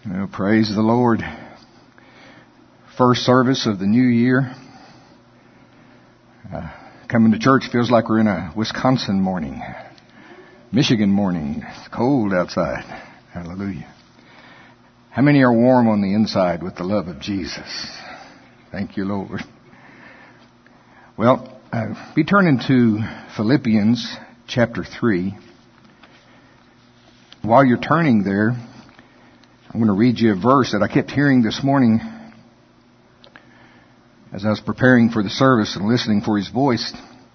Well, praise the Lord. First service of the new year. Coming to church feels like we're in a Wisconsin morning, Michigan morning. It's cold outside. Hallelujah. How many are warm on the inside with the love of Jesus? Thank you, Lord. Well, be turning to Philippians chapter 3. While you're turning there, I'm going to read you a verse that I kept hearing this morning as I was preparing for the service and listening for His voice.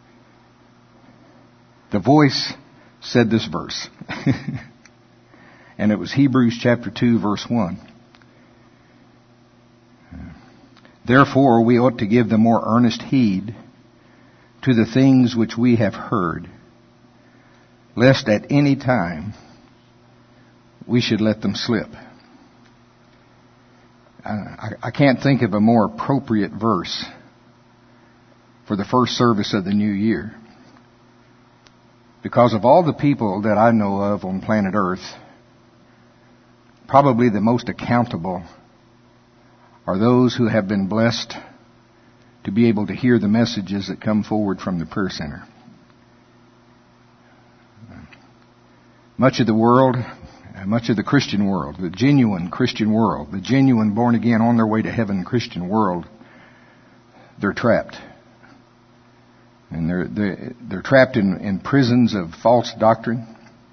The voice said this verse. And it was Hebrews chapter 2, verse 1. Therefore, we ought to give the more earnest heed to the things which we have heard, lest at any time we should let them slip. I can't think of a more appropriate verse for the first service of the new year. Because of all the people that I know of on planet Earth, probably the most accountable are those who have been blessed to be able to hear the messages that come forward from the prayer center. Much of the world, much of the Christian world, the genuine Christian world, the genuine born again on their way to heaven Christian world, they're trapped. And they're trapped in prisons of false doctrine.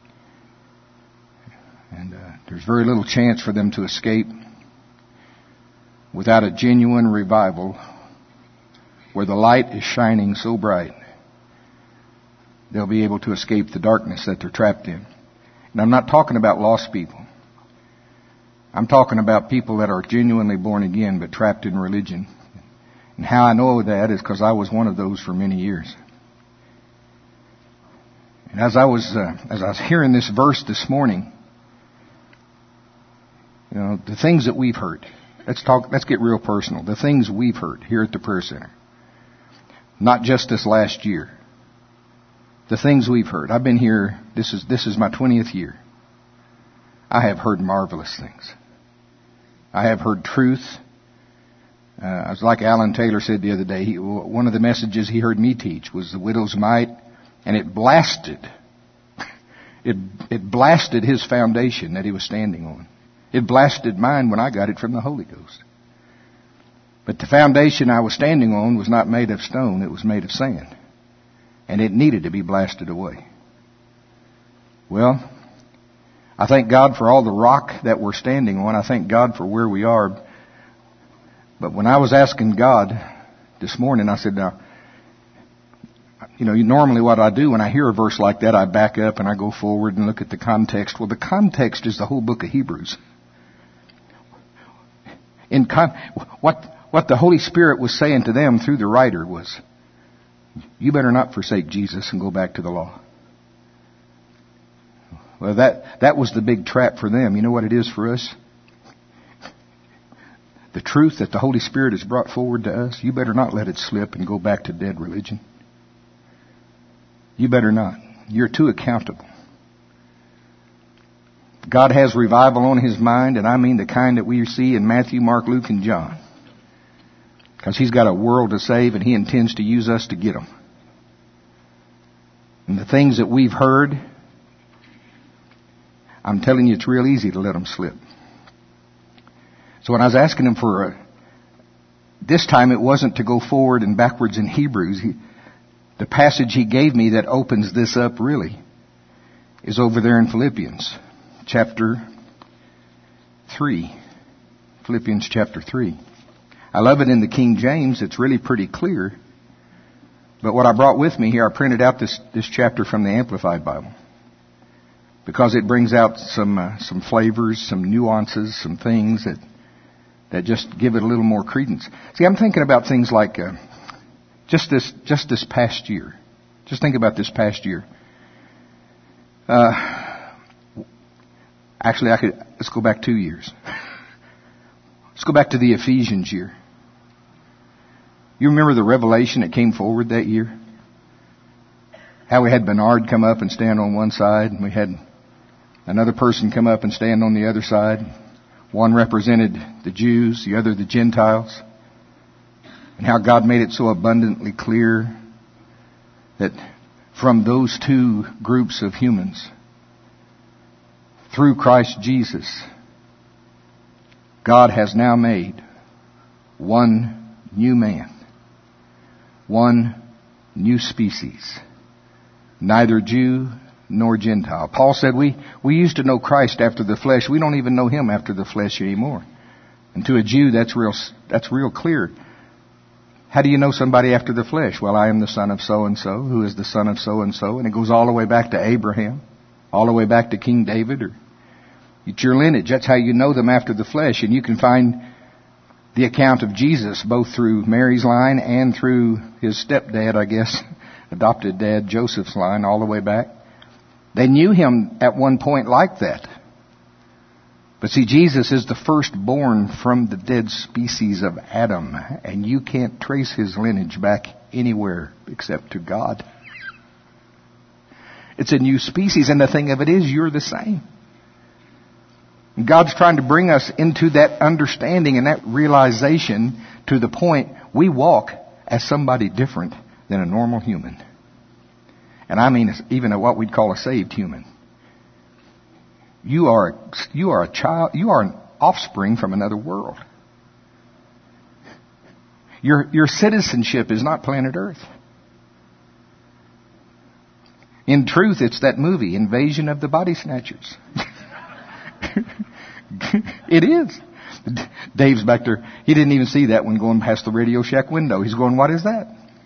And there's very little chance for them to escape without a genuine revival where the light is shining so bright they'll be able to escape the darkness that they're trapped in. And I'm not talking about lost people. I'm talking about people that are genuinely born again but trapped in religion. And how I know that is because I was one of those for many years. And as I was hearing this verse this morning, you know, the things that we've heard. Let's get real personal. The things we've heard here at the prayer center. Not just this last year. The things we've heard. I've been here, this is my 20th year. I have heard marvelous things. I have heard truth. I was like Alan Taylor said the other day, one of the messages he heard me teach was the widow's mite, and it blasted. It blasted his foundation that he was standing on. It blasted mine when I got it from the Holy Ghost. But the foundation I was standing on was not made of stone, it was made of sand. And it needed to be blasted away. Well, I thank God for all the rock that we're standing on. I thank God for where we are. But when I was asking God this morning, I said, now, you know, normally what I do when I hear a verse like that, I back up and I go forward and look at the context. Well, the context is the whole book of Hebrews. What the Holy Spirit was saying to them through the writer was, you better not forsake Jesus and go back to the law. Well, that was the big trap for them. You know what it is for us? The truth that the Holy Spirit has brought forward to us, you better not let it slip and go back to dead religion. You better not. You're too accountable. God has revival on His mind, and I mean the kind that we see in Matthew, Mark, Luke, and John. Because He's got a world to save, and He intends to use us to get them. And the things that we've heard, I'm telling you, it's real easy to let them slip. So when I was asking Him for this time, it wasn't to go forward and backwards in Hebrews. The passage He gave me that opens this up really is over there in Philippians chapter 3. Philippians chapter 3. I love it in the King James. It's really pretty clear. But what I brought with me here, I printed out this chapter from the Amplified Bible. Because it brings out some flavors, some nuances, some things that just give it a little more credence. See, I'm thinking about things like just this past year. Just think about this past year. Actually, let's go back 2 years. Let's go back to the Ephesians year. You remember the revelation that came forward that year? How we had Bernard come up and stand on one side, and we had another person come up and stand on the other side. One represented the Jews, the other the Gentiles. And how God made it so abundantly clear that from those two groups of humans, through Christ Jesus, God has now made one new man, one new species, neither Jew nor Gentile. Paul said we used to know Christ after the flesh. We don't even know Him after the flesh anymore. And to a Jew, that's real clear. How do you know somebody after the flesh? Well, I am the son of so-and-so, who is the son of so-and-so. And it goes all the way back to Abraham, all the way back to King David. Or it's your lineage. That's how you know them after the flesh. And you can find the account of Jesus both through Mary's line and through his stepdad, I guess, adopted dad, Joseph's line, all the way back. They knew him at one point like that. But see, Jesus is the firstborn from the dead species of Adam, and you can't trace his lineage back anywhere except to God. It's a new species, and the thing of it is, you're the same. And God's trying to bring us into that understanding and that realization to the point we walk as somebody different than a normal human. And I mean even what we'd call a saved human. You are a child, you are an offspring from another world. Your citizenship is not planet Earth. In truth, it's that movie, Invasion of the Body Snatchers. It is. Dave's back there. He didn't even see that one going past the Radio Shack window. He's going, what is that?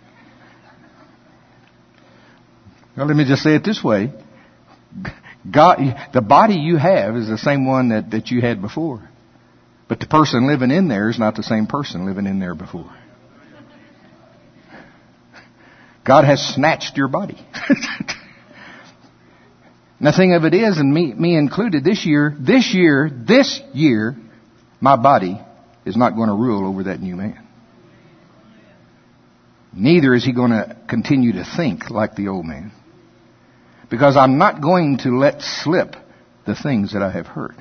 Well, let me just say it this way. God, the body you have is the same one that you had before. But the person living in there is not the same person living in there before. God has snatched your body. And the thing of it is, and me included, this year, my body is not going to rule over that new man. Neither is he going to continue to think like the old man. Because I'm not going to let slip the things that I have heard.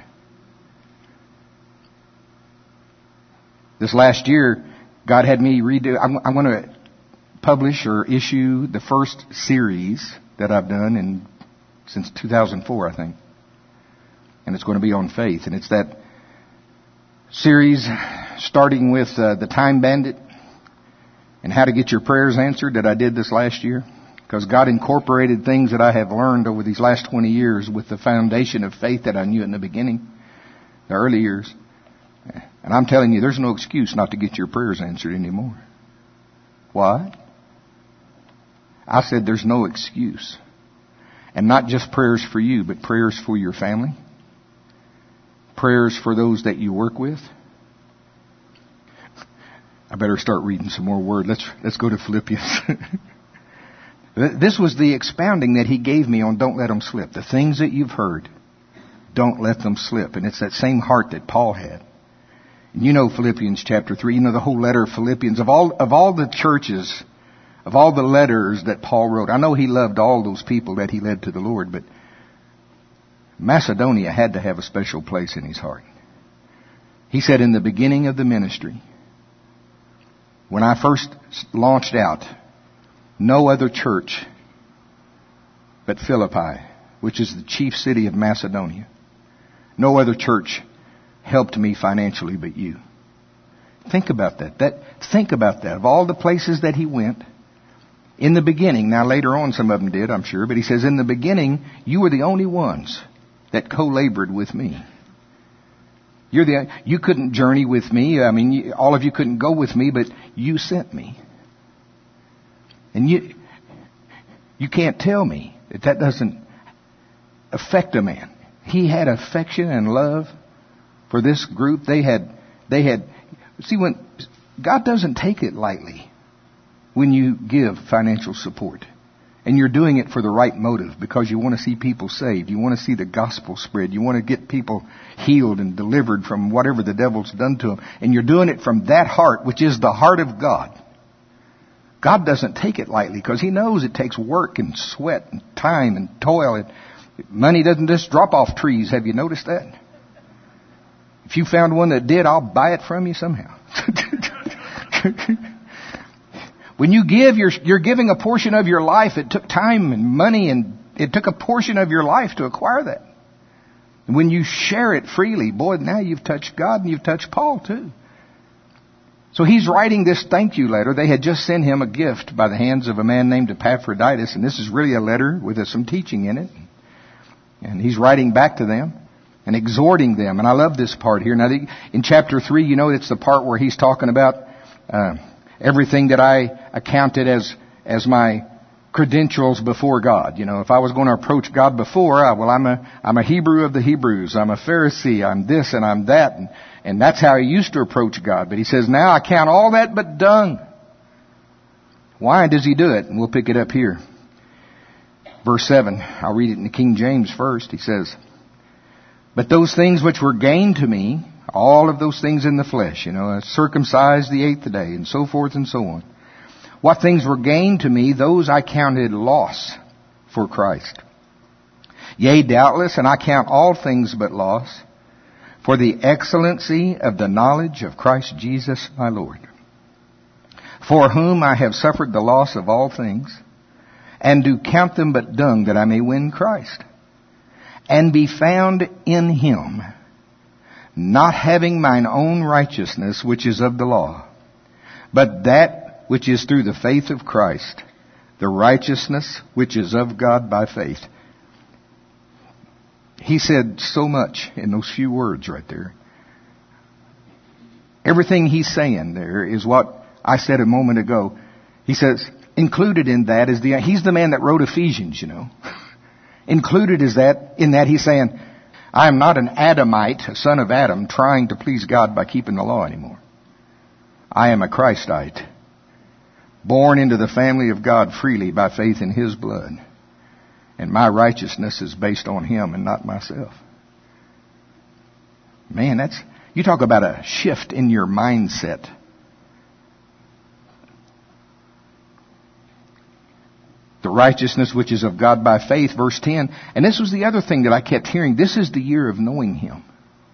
This last year, God had me redo. I'm going to publish or issue the first series that I've done since 2004, I think. And it's going to be on faith. And it's that series starting with the Time Bandit and how to get your prayers answered that I did this last year. Because God incorporated things that I have learned over these last 20 years with the foundation of faith that I knew in the beginning, the early years. And I'm telling you, there's no excuse not to get your prayers answered anymore. Why? I said there's no excuse. And not just prayers for you, but prayers for your family. Prayers for those that you work with. I better start reading some more word. Let's go to Philippians. This was the expounding that he gave me on don't let them slip. The things that you've heard, don't let them slip. And it's that same heart that Paul had. And you know Philippians chapter 3. You know the whole letter of Philippians. Of all the churches, of all the letters that Paul wrote, I know he loved all those people that he led to the Lord, but Macedonia had to have a special place in his heart. He said in the beginning of the ministry, when I first launched out, no other church but Philippi, which is the chief city of Macedonia, no other church helped me financially but you. Think about that. Think about that. Of all the places that he went, in the beginning, now later on some of them did, I'm sure, but he says in the beginning, you were the only ones that co-labored with me. You couldn't journey with me. I mean, all of you couldn't go with me, but you sent me. And you can't tell me that doesn't affect a man. He had affection and love for this group. They had, see, when God doesn't take it lightly when you give financial support. And you're doing it for the right motive because you want to see people saved. You want to see the gospel spread. You want to get people healed and delivered from whatever the devil's done to them. And you're doing it from that heart, which is the heart of God. God doesn't take it lightly because he knows it takes work and sweat and time and toil. Money doesn't just drop off trees. Have you noticed that? If you found one that did, I'll buy it from you somehow. When you give, you're giving a portion of your life. It took time and money, and it took a portion of your life to acquire that. And when you share it freely, boy, now you've touched God and you've touched Paul too. So he's writing this thank you letter. They had just sent him a gift by the hands of a man named Epaphroditus, and this is really a letter with some teaching in it. And he's writing back to them and exhorting them. And I love this part here. Now, in chapter 3, you know, it's the part where he's talking about everything that I accounted as my credentials before God. You know, if I was going to approach God before, I'm a Hebrew of the Hebrews. I'm a Pharisee. I'm this and I'm that. And that's how he used to approach God. But he says, now I count all that but dung. Why does he do it? And we'll pick it up here. Verse 7. I'll read it in the King James first. He says, but those things which were gained to me, all of those things in the flesh, you know, circumcised the 8th day and so forth and so on. What things were gained to me, those I counted loss for Christ. Yea, doubtless, and I count all things but loss for the excellency of the knowledge of Christ Jesus my Lord, for whom I have suffered the loss of all things, and do count them but dung, that I may win Christ, and be found in him, not having mine own righteousness, which is of the law, but that which is through the faith of Christ, the righteousness which is of God by faith. He said so much in those few words right there. Everything he's saying there is what I said a moment ago. He says, included in that is he's the man that wrote Ephesians, you know. Included is that, in that he's saying, I am not an Adamite, a son of Adam, trying to please God by keeping the law anymore. I am a Christite, born into the family of God freely by faith in his blood. And my righteousness is based on him and not myself. Man, you talk about a shift in your mindset. The righteousness which is of God by faith, verse 10. And this was the other thing that I kept hearing. This is the year of knowing him.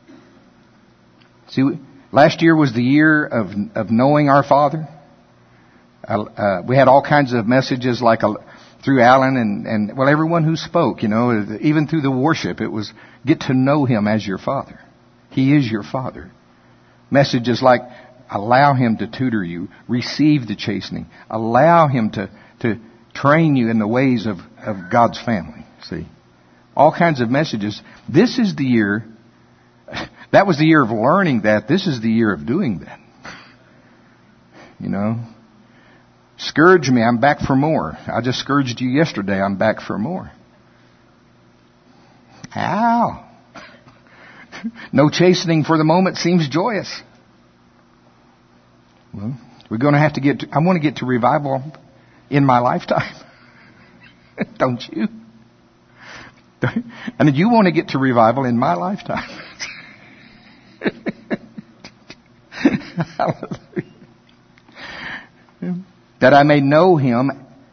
See, last year was the year of knowing our Father. We had all kinds of messages like through Alan and everyone who spoke, you know, even through the worship, it was get to know him as your Father. He is your Father. Messages like allow him to tutor you, receive the chastening, allow him to train you in the ways of God's family. See, all kinds of messages. This is the year. That was the year of learning that. This is the year of doing that. You know. Scourge me, I'm back for more. I just scourged you yesterday, I'm back for more. Ow! No chastening for the moment seems joyous. Well, we're going to have to I want to get to revival in my lifetime. Don't you? And you want to get to revival in my lifetime. Hallelujah. That I may know him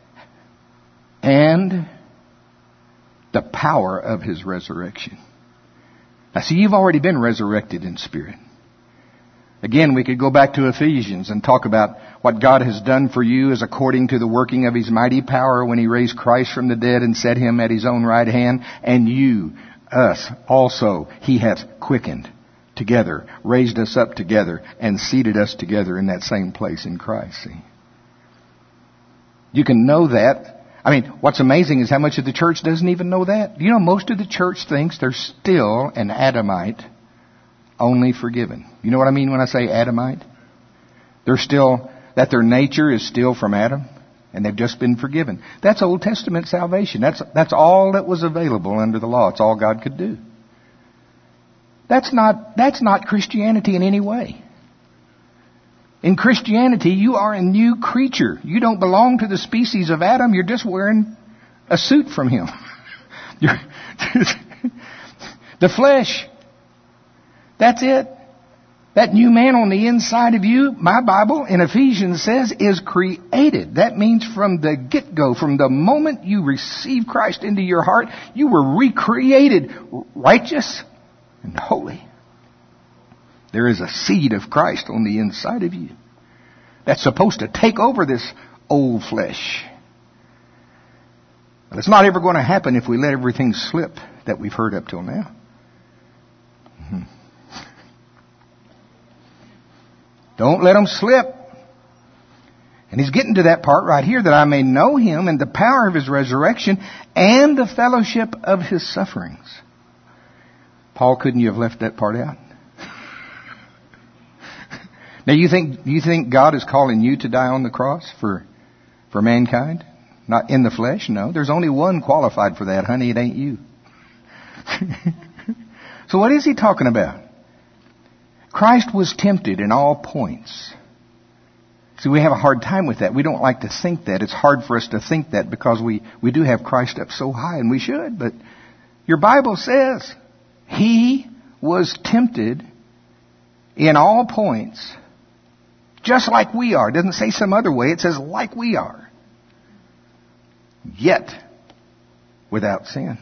and the power of his resurrection. Now see, you've already been resurrected in spirit. Again, we could go back to Ephesians and talk about what God has done for you is according to the working of his mighty power when he raised Christ from the dead and set him at his own right hand. And you, us, also, he hath quickened together, raised us up together, and seated us together in that same place in Christ. See? You can know that. I mean, what's amazing is how much of the church doesn't even know that. You know, most of the church thinks they're still an Adamite, only forgiven. You know what I mean when I say Adamite? They're still, that their nature is still from Adam, and they've just been forgiven. That's Old Testament salvation. That's all that was available under the law. It's all God could do. That's not Christianity in any way. In Christianity, you are a new creature. You don't belong to the species of Adam. You're just wearing a suit from him. The flesh. That's it. That new man on the inside of you, my Bible in Ephesians says, is created. That means from the get-go, from the moment you receive Christ into your heart, you were recreated righteous and holy. There is a seed of Christ on the inside of you that's supposed to take over this old flesh. But it's not ever going to happen if we let everything slip that we've heard up till now. Don't let them slip. And he's getting to that part right here, that I may know him and the power of his resurrection and the fellowship of his sufferings. Paul, couldn't you have left that part out? Now you think God is calling you to die on the cross for mankind? Not in the flesh? No. There's only one qualified for that, honey. It ain't you. So what is he talking about? Christ was tempted in all points. See, we have a hard time with that. We don't like to think that. It's hard for us to think that because we do have Christ up so high, and we should. But your Bible says he was tempted in all points, just like we are. It doesn't say some other way. It says like we are. Yet without sin.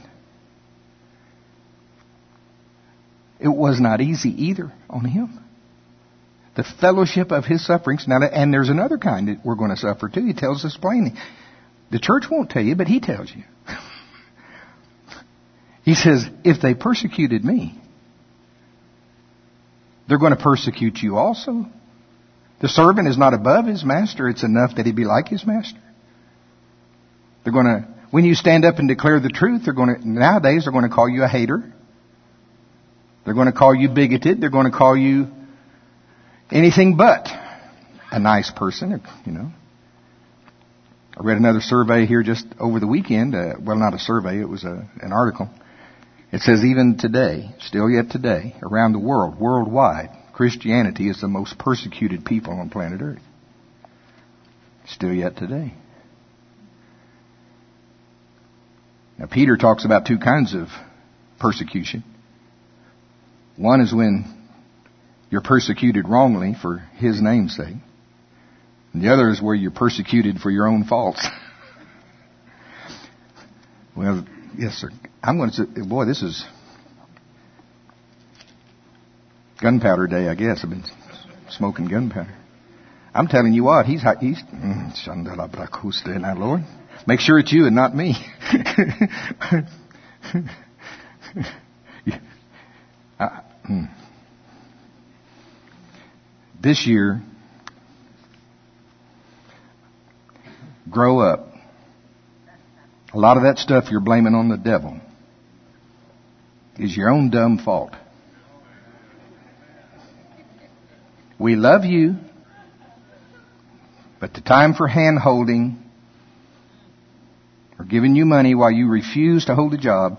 It was not easy either on him. The fellowship of his sufferings. Now, and there's another kind that we're going to suffer too. He tells us plainly. The church won't tell you, but he tells you. He says, if they persecuted me, they're going to persecute you also. The servant is not above his master. It's enough that he be like his master. They're going to, when you stand up and declare the truth, nowadays they're going to call you a hater. They're going to call you bigoted. They're going to call you anything but a nice person, you know. I read another survey here just over the weekend. Well, not a survey. It was an article. It says even today, still yet today, around the world, worldwide, Christianity is the most persecuted people on planet Earth. Still yet today. Now, Peter talks about two kinds of persecution. One is when you're persecuted wrongly for his name's sake. And the other is where you're persecuted for your own faults. Well, yes, sir. I'm going to say, boy, this is gunpowder day, I guess. I've been smoking gunpowder. I'm telling you what, he's now, Lord. Make sure it's you and not me. This year, grow up. A lot of that stuff you're blaming on the devil is your own dumb fault. We love you, but the time for hand-holding or giving you money while you refuse to hold a job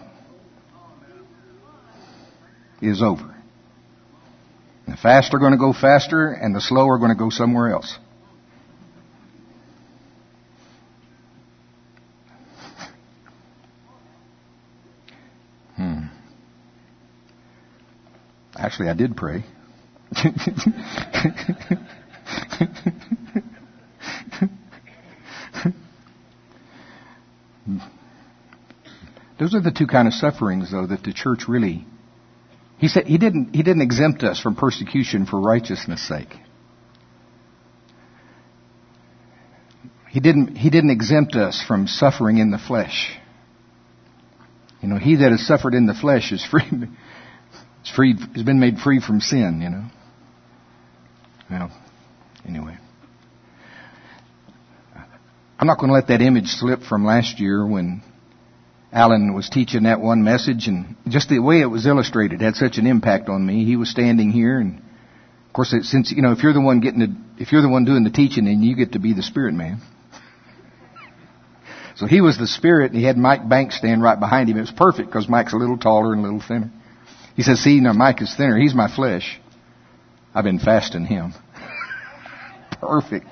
is over. The fast are going to go faster, and the slow are going to go somewhere else. Actually, I did pray. Those are the two kind of sufferings, though, that the church really... He said he didn't exempt us from persecution for righteousness' sake. He didn't exempt us from suffering in the flesh. You know, he that has suffered in the flesh is free. Has been made free from sin. You know. Well, anyway, I'm not going to let that image slip from last year when Alan was teaching that one message, and just the way it was illustrated had such an impact on me. He was standing here, and of course, since you know, if you're the one doing the teaching, then you get to be the spirit man. So he was the spirit, and he had Mike Banks stand right behind him. It was perfect because Mike's a little taller and a little thinner. He says, "See, now Mike is thinner. He's my flesh. I've been fasting him." Perfect.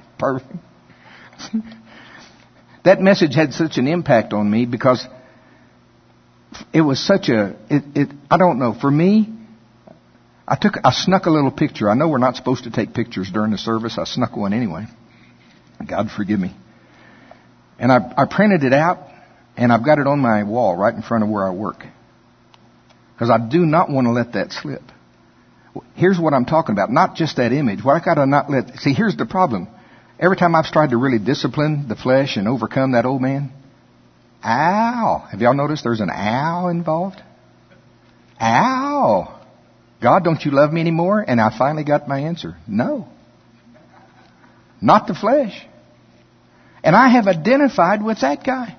That message had such an impact on me because it was such a, I don't know, for me, I snuck a little picture. I know we're not supposed to take pictures during the service. I snuck one anyway. God forgive me. And I printed it out, and I've got it on my wall right in front of where I work. Because I do not want to let that slip. Here's what I'm talking about. Not just that image. What I got to not let... See, here's the problem. Every time I've tried to really discipline the flesh and overcome that old man, ow. Have y'all noticed there's an ow involved? Ow. God, don't you love me anymore? And I finally got my answer. No. Not the flesh. And I have identified with that guy.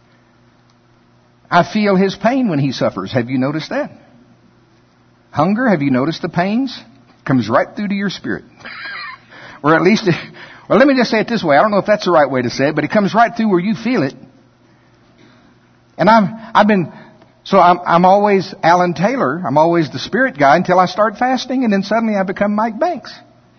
I feel his pain when he suffers. Have you noticed that? Hunger, have you noticed the pains? Comes right through to your spirit. Or at least, well, let me just say it this way. I don't know if that's the right way to say it, but it comes right through where you feel it. And I'm always Alan Taylor. I'm always the spirit guy until I start fasting, and then suddenly I become Mike Banks.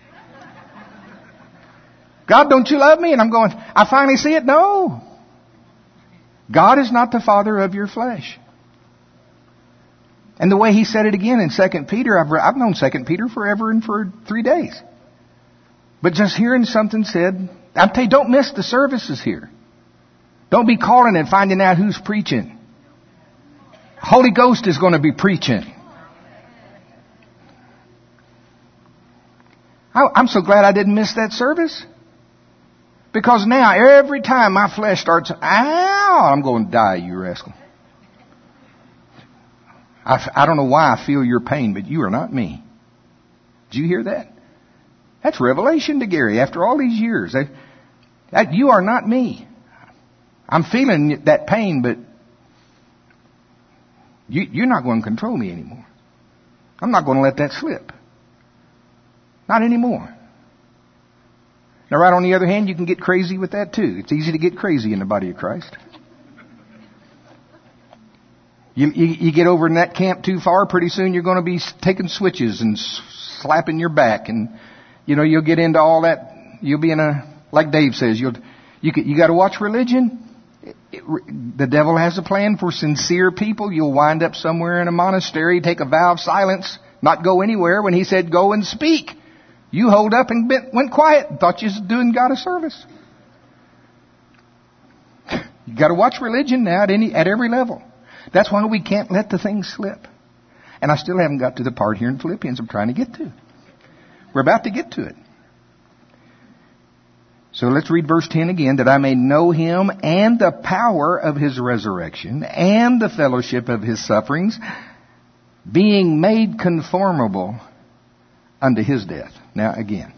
God, don't you love me? And I'm going, I finally see it. No. God is not the father of your flesh. And the way he said it again in 2 Peter, I've known 2 Peter forever and for 3 days. But just hearing something said, I'll tell you, don't miss the services here. Don't be calling and finding out who's preaching. Holy Ghost is going to be preaching. I'm so glad I didn't miss that service. Because now, every time my flesh starts, ow, I'm going to die, you rascal. I don't know why I feel your pain, but you are not me. Did you hear that? That's revelation to Gary after all these years. You are not me. I'm feeling that pain, but you're not going to control me anymore. I'm not going to let that slip. Not anymore. Now, right on the other hand, you can get crazy with that too. It's easy to get crazy in the body of Christ. You get over in that camp too far, pretty soon you're going to be taking switches and slapping your back, and you'll get into all that. You'll be in like Dave says, you got to watch religion. The devil has a plan for sincere people. You'll wind up somewhere in a monastery, take a vow of silence, not go anywhere when he said go and speak. You hold up and went quiet and thought you was doing God a service. You got to watch religion now at every level. That's why we can't let the thing slip. And I still haven't got to the part here in Philippians I'm trying to get to. We're about to get to it. So let's read verse 10 again. That I may know him and the power of his resurrection and the fellowship of his sufferings, being made conformable unto his death. Now again,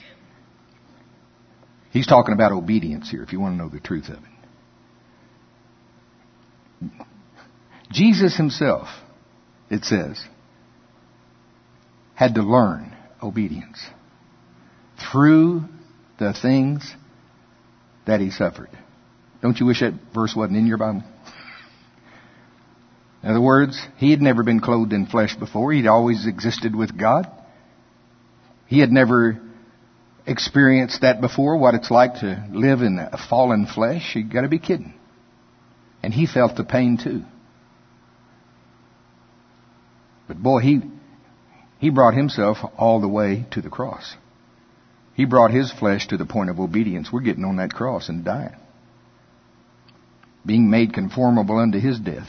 he's talking about obedience here, if you want to know the truth of it. Jesus himself, it says, had to learn obedience through the things that he suffered. Don't you wish that verse wasn't in your Bible? In other words, he had never been clothed in flesh before. He'd always existed with God. He had never experienced that before, what it's like to live in a fallen flesh. You've got to be kidding. And he felt the pain too. But boy, he brought himself all the way to the cross. He brought his flesh to the point of obedience. We're getting on that cross and dying. Being made conformable unto his death.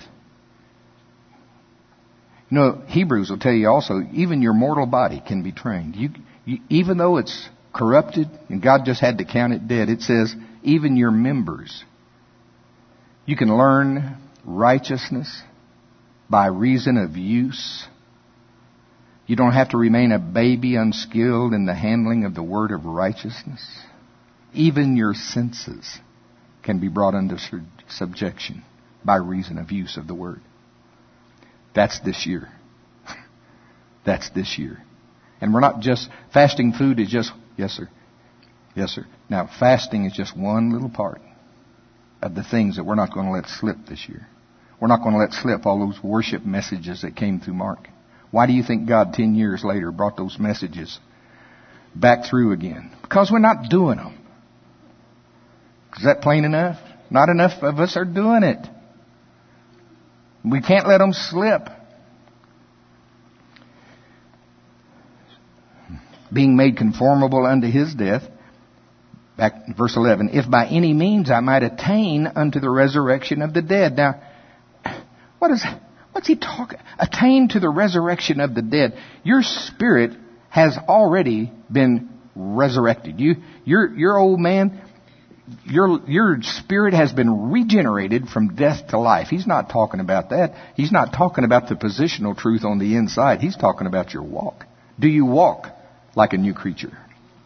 Hebrews will tell you also, even your mortal body can be trained. Even though it's corrupted and God just had to count it dead, it says, even your members. You can learn righteousness by reason of use. You don't have to remain a baby unskilled in the handling of the word of righteousness. Even your senses can be brought under subjection by reason of use of the word. That's this year. That's this year. And we're not just, fasting food is just, yes sir. Yes sir. Now fasting is just one little part of the things that we're not going to let slip this year. We're not going to let slip all those worship messages that came through Mark. Why do you think God 10 years later brought those messages back through again? Because we're not doing them. Is that plain enough? Not enough of us are doing it. We can't let them slip. Being made conformable unto his death. Back in verse 11. If by any means I might attain unto the resurrection of the dead. Now, what What's he talking? Attain to the resurrection of the dead. Your spirit has already been resurrected. Your old man, your spirit has been regenerated from death to life. He's not talking about that. He's not talking about the positional truth on the inside. He's talking about your walk. Do you walk like a new creature?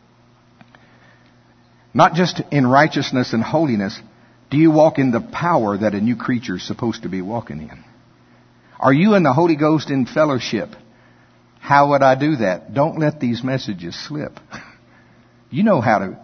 Not just in righteousness and holiness. Do you walk in the power that a new creature is supposed to be walking in? Are you and the Holy Ghost in fellowship? How would I do that? Don't let these messages slip. You know how to.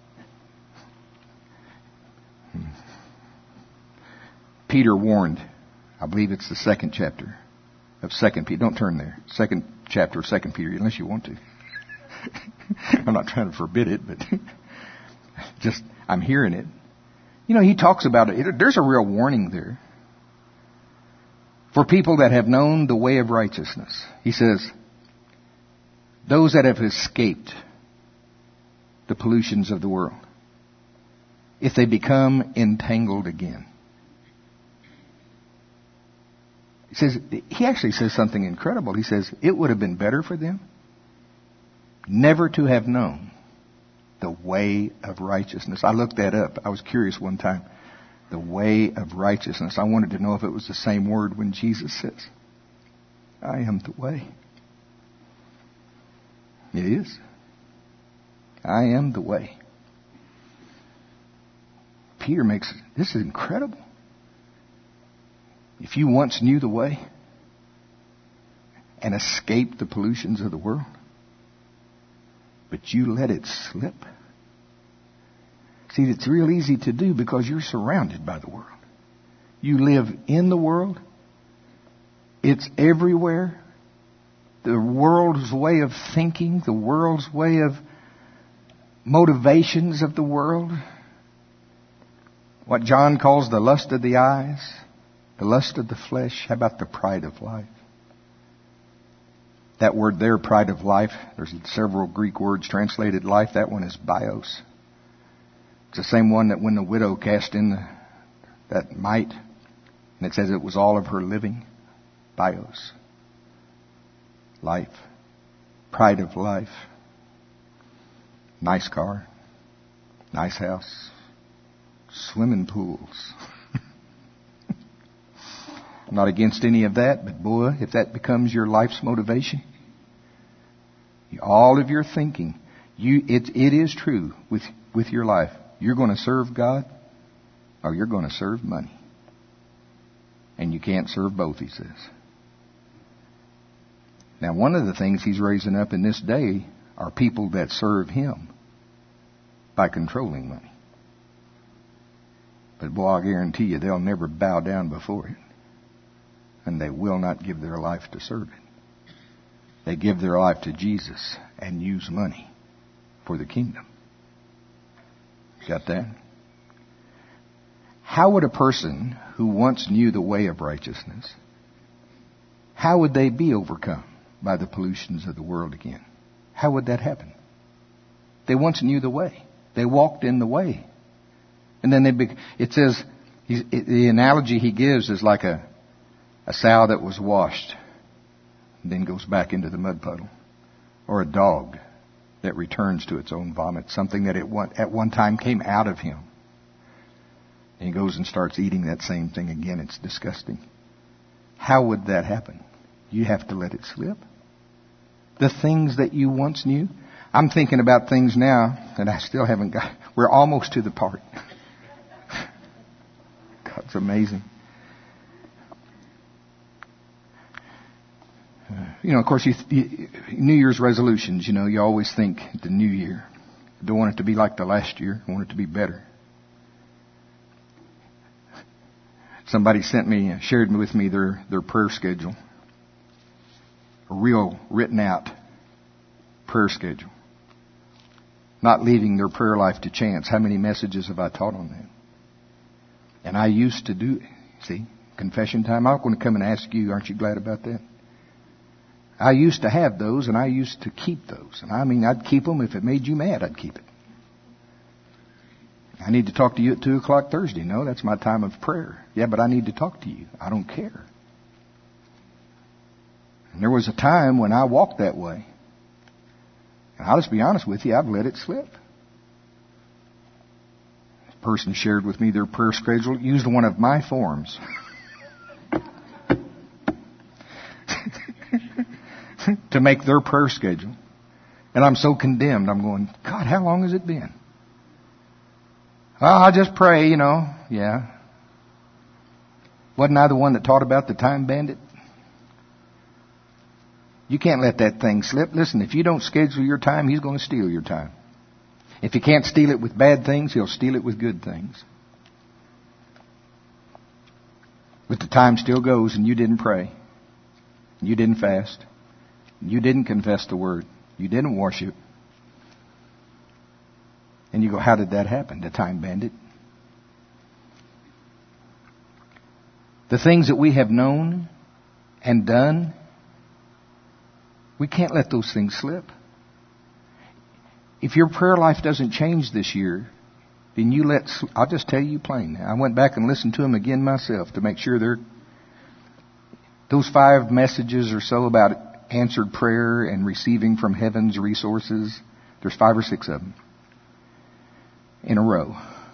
Peter warned, I believe it's the second chapter of 2 Peter. Don't turn there. Second chapter of 2 Peter, unless you want to. I'm not trying to forbid it, but just, I'm hearing it. You know, he talks about it. There's a real warning there. For people that have known the way of righteousness. He says, those that have escaped the pollutions of the world, if they become entangled again. He actually says something incredible. He says, it would have been better for them never to have known the way of righteousness. I looked that up. I was curious one time. The way of righteousness. I wanted to know if it was the same word when Jesus says, I am the way. It is. I am the way. Peter makes, this is incredible. If you once knew the way and escaped the pollutions of the world, but you let it slip. See, it's real easy to do because you're surrounded by the world. You live in the world. It's everywhere. The world's way of thinking, the world's way of motivations of the world. What John calls the lust of the eyes, the lust of the flesh. How about the pride of life? That word there, pride of life, there's several Greek words translated life. That one is bios. It's the same one that when the widow cast in that mite, and it says it was all of her living. Bios. Life. Pride of life. Nice car. Nice house. Swimming pools. I'm not against any of that, but boy, if that becomes your life's motivation, all of your thinking, it is true with your life. You're going to serve God or you're going to serve money. And you can't serve both, he says. Now, one of the things he's raising up in this day are people that serve him by controlling money. But boy, I guarantee you, they'll never bow down before it. And they will not give their life to serve it. They give their life to Jesus and use money for the kingdom. Got that? How would a person who once knew the way of righteousness, how would they be overcome by the pollutions of the world again? How would that happen? They once knew the way. They walked in the way. And then it says, the analogy he gives is like a sow that was washed and then goes back into the mud puddle. Or a dog that returns to its own vomit. Something that at one time came out of him. And he goes and starts eating that same thing again. It's disgusting. How would that happen? You have to let it slip. The things that you once knew. I'm thinking about things now that I still haven't got. We're almost to the part. God's amazing. You know, of course, New Year's resolutions, you know, you always think the new year. I don't want it to be like the last year. I want it to be better. Somebody shared with me their prayer schedule. A real written out prayer schedule. Not leaving their prayer life to chance. How many messages have I taught on that? And I used to do, see, confession time. I'm not going to come and ask you, aren't you glad about that? I used to have those, and I used to keep those. And I mean, I'd keep them. If it made you mad, I'd keep it. I need to talk to you at 2 o'clock Thursday. No, that's my time of prayer. Yeah, but I need to talk to you. I don't care. And there was a time when I walked that way. And I'll just be honest with you, I've let it slip. This person shared with me their prayer schedule, used one of my forms. To make their prayer schedule. And I'm so condemned. I'm going, God, how long has it been? I'll just pray, Yeah. Wasn't I the one that taught about the time bandit? You can't let that thing slip. Listen, if you don't schedule your time, he's going to steal your time. If he can't steal it with bad things, he'll steal it with good things. But the time still goes and you didn't pray. You didn't fast. You didn't confess the word. You didn't worship. And you go, how did that happen? The time bandit. The things that we have known and done, we can't let those things slip. If your prayer life doesn't change this year, then I'll just tell you plain. I went back and listened to them again myself to make sure those 5 messages or so about answered prayer and receiving from heaven's resources. There's 5 or 6 of them in a row.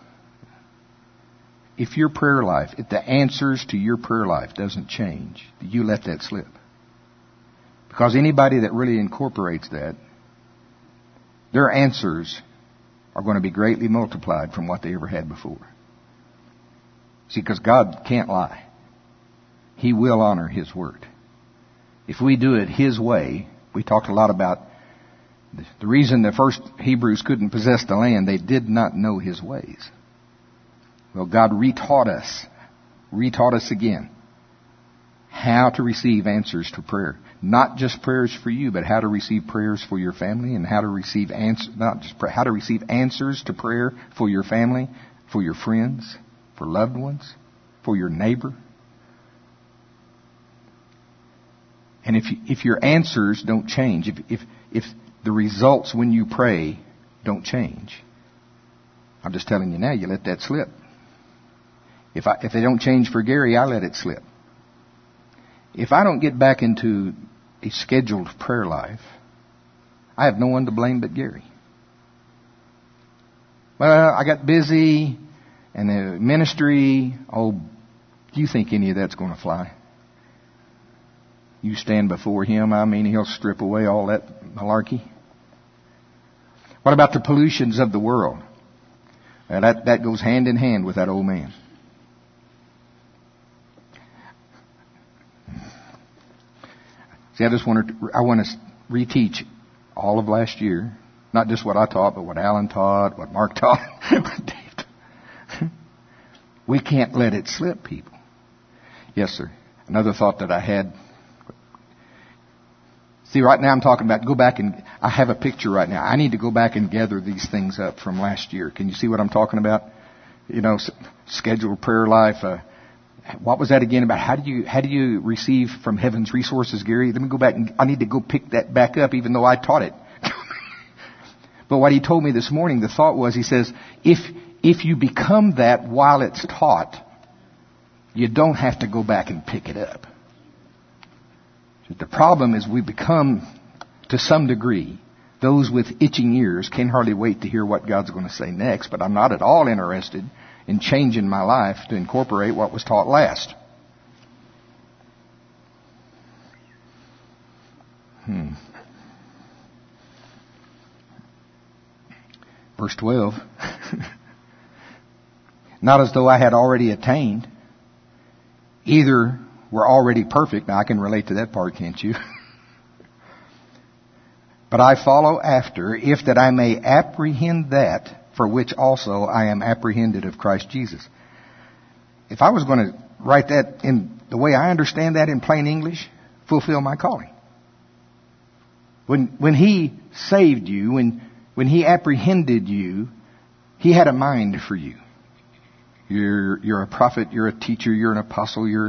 If your prayer life, if the answers to your prayer life doesn't change, you let that slip. Because anybody that really incorporates that, their answers are going to be greatly multiplied from what they ever had before. See, because God can't lie. He will honor His word. If we do it His way, we talked a lot about the reason the first Hebrews couldn't possess the land, they did not know His ways. Well, God retaught us again how to receive answers to prayer. Not just prayers for you, but how to receive prayers for your family and how to receive how to receive answers to prayer for your family, for your friends, for loved ones, for your neighbor. And if your answers don't change, if the results when you pray don't change, I'm just telling you now, you let that slip. If they don't change for Gary, I let it slip. If I don't get back into a scheduled prayer life, I have no one to blame but Gary. Well, I got busy and the ministry. Oh, do you think any of that's going to fly? You stand before Him, He'll strip away all that malarkey. What about the pollutions of the world? That goes hand in hand with that old man. See, I want to reteach all of last year. Not just what I taught, but what Alan taught, what Mark taught, what Dave taught. We can't let it slip, people. Yes, sir. Another thought that I had. See, right now I'm talking about I have a picture right now. I need to go back and gather these things up from last year. Can you see what I'm talking about? Scheduled prayer life. What was that again about? How do you receive from heaven's resources, Gary? Let me go back and I need to go pick that back up even though I taught it. But what he told me this morning, the thought was, he says, if you become that while it's taught, you don't have to go back and pick it up. The problem is we become, to some degree, those with itching ears can hardly wait to hear what God's going to say next, but I'm not at all interested in changing my life to incorporate what was taught last. Verse 12. Not as though I had already attained. Either we're already perfect. Now I can relate to that part, can't you? But I follow after, if that I may apprehend that for which also I am apprehended of Christ Jesus. If I was going to write that in the way I understand that in plain English, fulfill my calling. When He saved you, when He apprehended you, He had a mind for you. You're a prophet, you're a teacher, you're an apostle, you're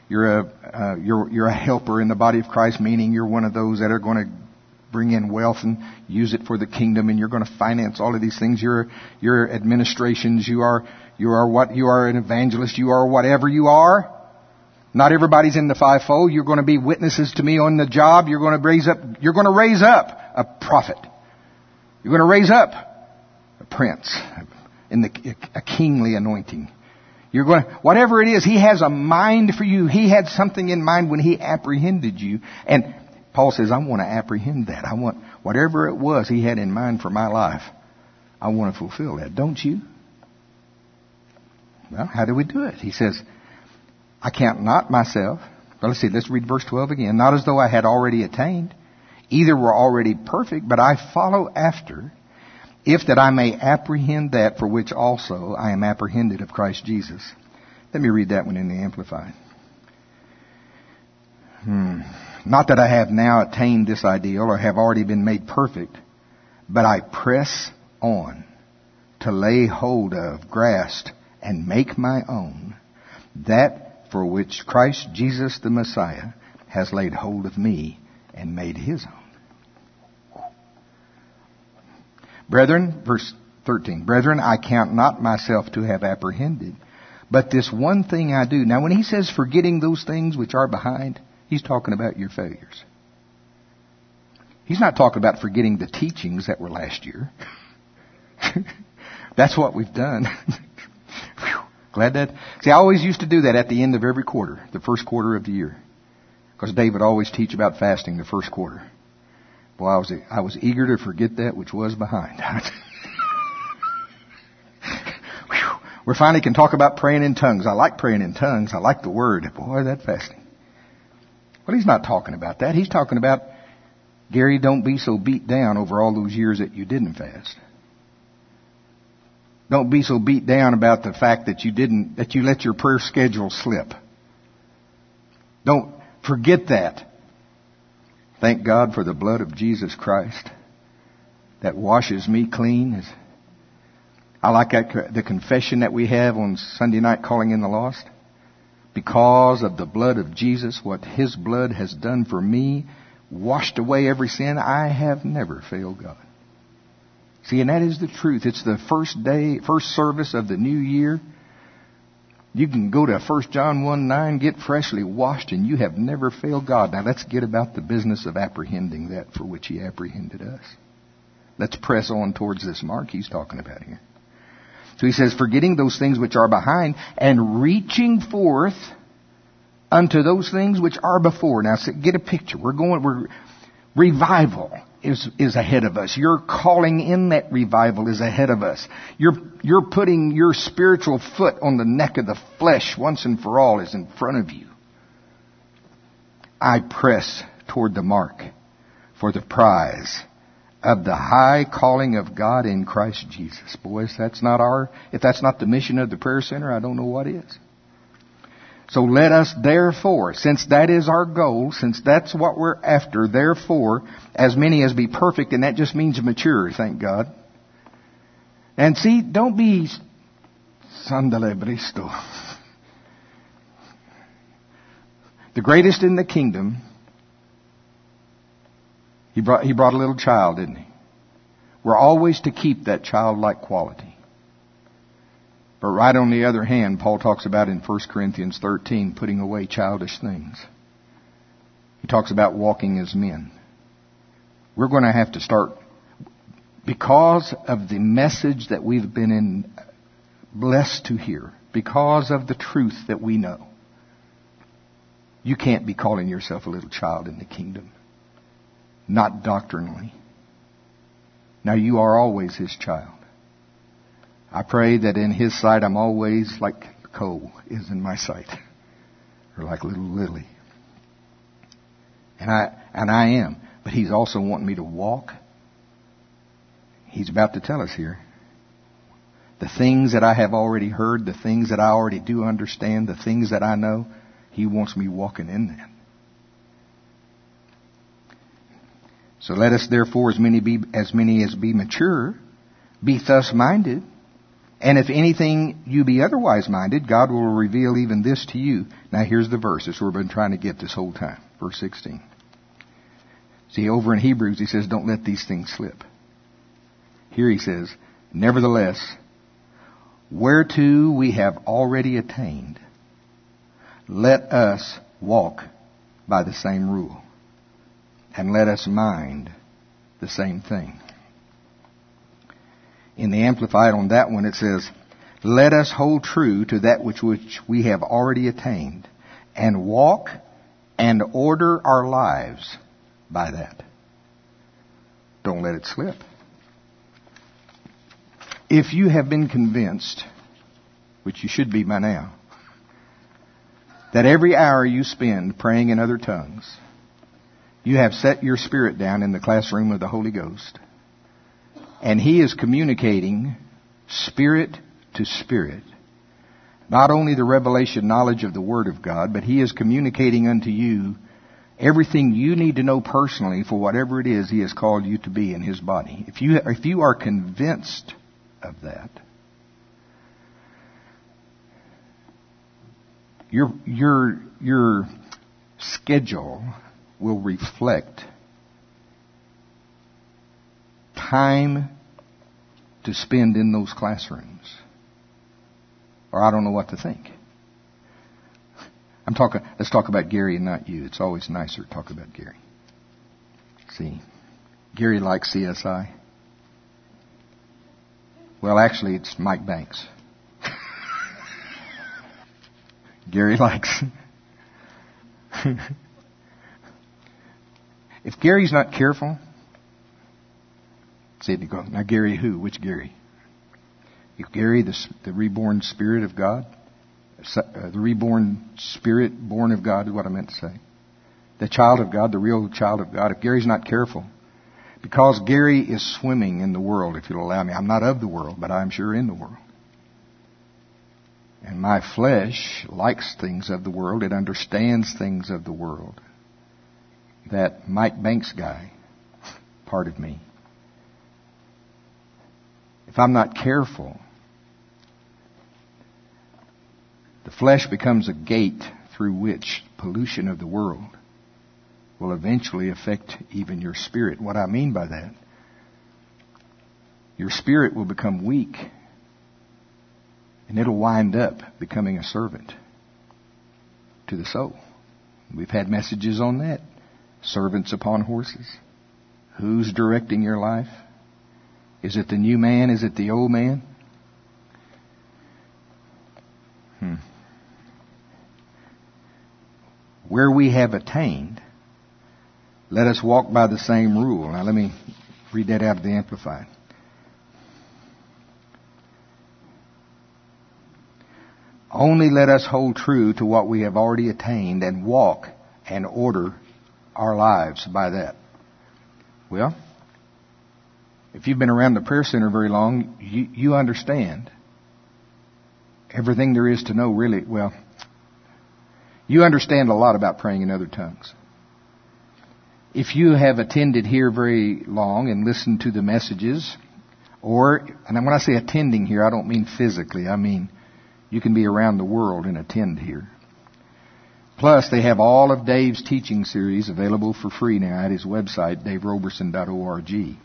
a helper in the body of Christ, meaning you're one of those that are going to bring in wealth and use it for the kingdom, and you're going to finance all of these things. You're administrations, you are what? You are an evangelist, you are whatever you are. Not everybody's in the fivefold. You're going to be witnesses to me on the job. You're going to raise up a prophet. You're going to raise up a prince in a kingly anointing. Whatever it is, He has a mind for you. He had something in mind when He apprehended you. And Paul says, I want to apprehend that. I want whatever it was He had in mind for my life. I want to fulfill that. Don't you? Well, how do we do it? He says, I count not myself. Well, let's read verse 12 again. Not as though I had already attained. Either were already perfect, but I follow after, if that I may apprehend that for which also I am apprehended of Christ Jesus. Let me read that one in the Amplified. Not that I have now attained this ideal or have already been made perfect, but I press on to lay hold of, grasp, and make my own that for which Christ Jesus the Messiah has laid hold of me and made His own. Brethren, verse 13, Brethren, I count not myself to have apprehended, but this one thing I do. Now when he says forgetting those things which are behind, he's talking about your failures. He's not talking about forgetting the teachings that were last year. That's what we've done. Glad that. See, I always used to do that at the end of every quarter, the first quarter of the year. Because Dave would always teach about fasting the first quarter. Boy, I was eager to forget that which was behind. We finally can talk about praying in tongues. I like praying in tongues. I like the word. Boy, that fasting. Well, he's not talking about that. He's talking about, Gary, don't be so beat down over all those years that you didn't fast. Don't be so beat down about the fact that you let your prayer schedule slip. Don't forget that. Thank God for the blood of Jesus Christ that washes me clean. I like the confession that we have on Sunday night, Calling in the Lost. Because of the blood of Jesus, what His blood has done for me, washed away every sin, I have never failed God. See, and that is the truth. It's the first service of the new year. You can go to 1 John 1:9, get freshly washed, and you have never failed God. Now let's get about the business of apprehending that for which He apprehended us. Let's press on towards this mark He's talking about here. So he says, forgetting those things which are behind and reaching forth unto those things which are before. Now get a picture. Revival is ahead of us. Your calling in that revival is ahead of us. You're putting your spiritual foot on the neck of the flesh once and for all is in front of you. I press toward the mark for the prize of the high calling of God in Christ Jesus. Boys, if that's not the mission of the prayer center, I don't know what is. So let us therefore, since that is our goal, since that's what we're after, therefore, as many as be perfect, and that just means mature, thank God. And see, don't be sandalebristo. The greatest in the kingdom, He brought a little child, didn't He? We're always to keep that childlike quality. But right on the other hand, Paul talks about in 1 Corinthians 13, putting away childish things. He talks about walking as men. We're going to have to start, because of the message that we've been blessed to hear, because of the truth that we know. You can't be calling yourself a little child in the kingdom. Not doctrinally. Now you are always His child. I pray that in His sight I'm always like coal is in my sight. Or like little lily. And I am. But He's also wanting me to walk. He's about to tell us here. The things that I have already heard, the things that I already do understand, the things that I know, He wants me walking in that. So let us therefore, as many as be mature, be thus minded. And if anything you be otherwise minded, God will reveal even this to you. Now here's the verse. That's where we've been trying to get this whole time. Verse 16. See, over in Hebrews, he says, don't let these things slip. Here he says, nevertheless, whereto we have already attained, let us walk by the same rule. And let us mind the same thing. In the Amplified on that one it says, let us hold true to that which we have already attained, and walk and order our lives by that. Don't let it slip. If you have been convinced, which you should be by now, that every hour you spend praying in other tongues, you have set your spirit down in the classroom of the Holy Ghost, and He is communicating spirit to spirit, not only the revelation knowledge of the Word of God, but He is communicating unto you everything you need to know personally for whatever it is He has called you to be in His body. If you are convinced of that, your schedule will reflect time to spend in those classrooms. Or I don't know what to think. Let's talk about Gary and not you. It's always nicer to talk about Gary. See, Gary likes CSI. Well, actually, it's Mike Banks. Gary likes. If Gary's not careful, see, you go, now Gary who? Which Gary? If Gary, the reborn Spirit of God, the reborn Spirit born of God is what I meant to say. The child of God, the real child of God. If Gary's not careful, because Gary is swimming in the world, if you'll allow me. I'm not of the world, but I'm sure in the world. And my flesh likes things of the world. It understands things of the world. That Mike Banks guy, part of me, if I'm not careful, the flesh becomes a gate through which pollution of the world will eventually affect even your spirit. What I mean by that, your spirit will become weak, and it'll wind up becoming a servant to the soul. We've had messages on that. Servants upon horses. Who's directing your life? Is it the new man? Is it the old man? Where we have attained, let us walk by the same rule. Now let me read that out of the Amplified. Only let us hold true to what we have already attained and walk and order our lives by that. Well, if you've been around the prayer center very long, you understand everything there is to know, really. Well, you understand a lot about praying in other tongues. If you have attended here very long and listened to the messages, and when I say attending here, I don't mean physically. I mean you can be around the world and attend here. Plus, they have all of Dave's teaching series available for free now at his website, daveroberson.org.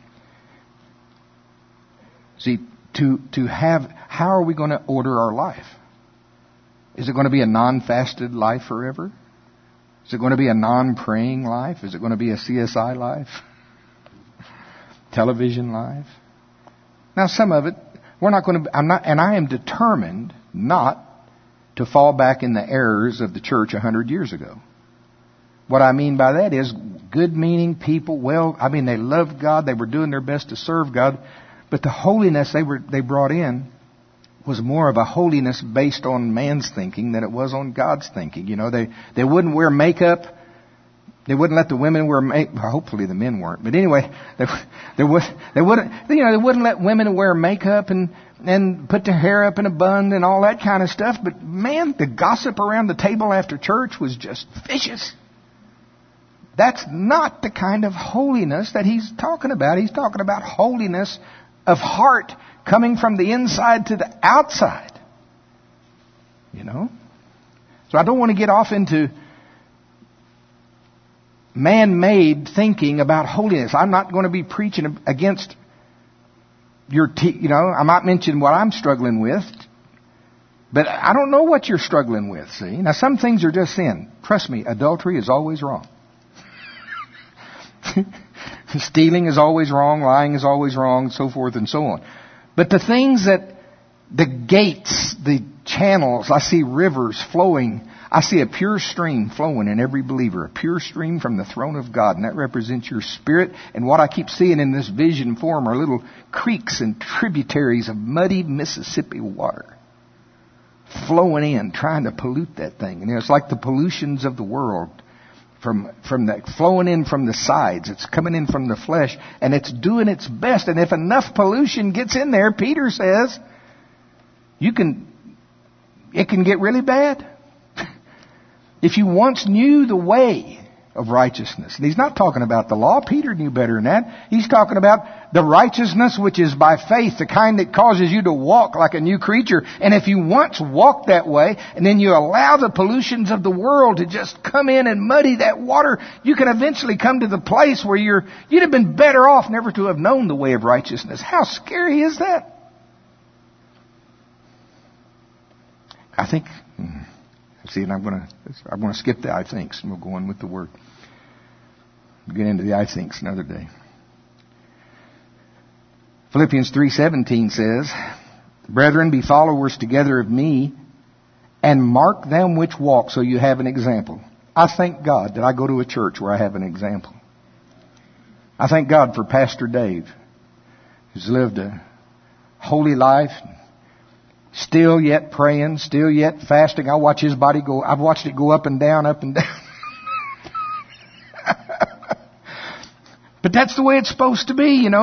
See, how are we going to order our life? Is it going to be a non-fasted life forever? Is it going to be a non-praying life? Is it going to be a CSI life? Television life? Now, some of it, we're not going to, and I am determined not to fall back in the errors of the church 100 years ago. What I mean by that is good-meaning people, they loved God, they were doing their best to serve God, but the holiness they brought in was more of a holiness based on man's thinking than it was on God's thinking. You know, they wouldn't wear makeup. They wouldn't let the women wear makeup. Hopefully the men weren't. But anyway, they wouldn't let women wear makeup and put their hair up in a bun and all that kind of stuff. But man, the gossip around the table after church was just vicious. That's not the kind of holiness that he's talking about. He's talking about holiness of heart coming from the inside to the outside. You know? So I don't want to get off into man-made thinking about holiness. I'm not going to be preaching against I'm not mentioning what I'm struggling with. But I don't know what you're struggling with, see? Now, some things are just sin. Trust me, adultery is always wrong. Stealing is always wrong. Lying is always wrong, so forth and so on. But the things that, the gates, the channels, I see rivers flowing. I see a pure stream flowing in every believer. A pure stream from the throne of God. And that represents your spirit. And what I keep seeing in this vision form are little creeks and tributaries of muddy Mississippi water flowing in, trying to pollute that thing. And it's like the pollutions of the world from that flowing in from the sides. It's coming in from the flesh, and it's doing its best. And if enough pollution gets in there, Peter says, it can get really bad. If you once knew the way of righteousness. And he's not talking about the law. Peter knew better than that. He's talking about the righteousness which is by faith, the kind that causes you to walk like a new creature. And if you once walked that way, and then you allow the pollutions of the world to just come in and muddy that water, you can eventually come to the place where you'd have been better off never to have known the way of righteousness. How scary is that? I think... See, and I'm going to skip the I thinks, and we'll go on with the word. We'll get into the I thinks another day. Philippians 3:17 says, "Brethren, be followers together of me, and mark them which walk, so you have an example." I thank God that I go to a church where I have an example. I thank God for Pastor Dave, who's lived a holy life, still yet praying, still yet fasting. I watch his body go. I've watched it go up and down, up and down. But that's the way it's supposed to be, you know.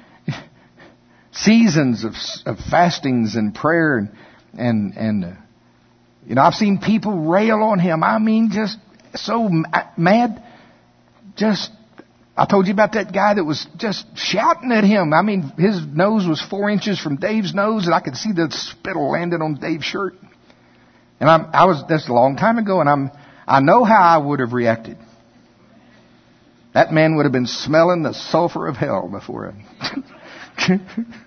Seasons of fastings and prayer and you know, I've seen people rail on him. I mean, just so mad. I told you about that guy that was just shouting at him. I mean, his nose was 4 inches from Dave's nose, and I could see the spittle landing on Dave's shirt. And that's a long time ago, and I know how I would have reacted. That man would have been smelling the sulfur of hell before him.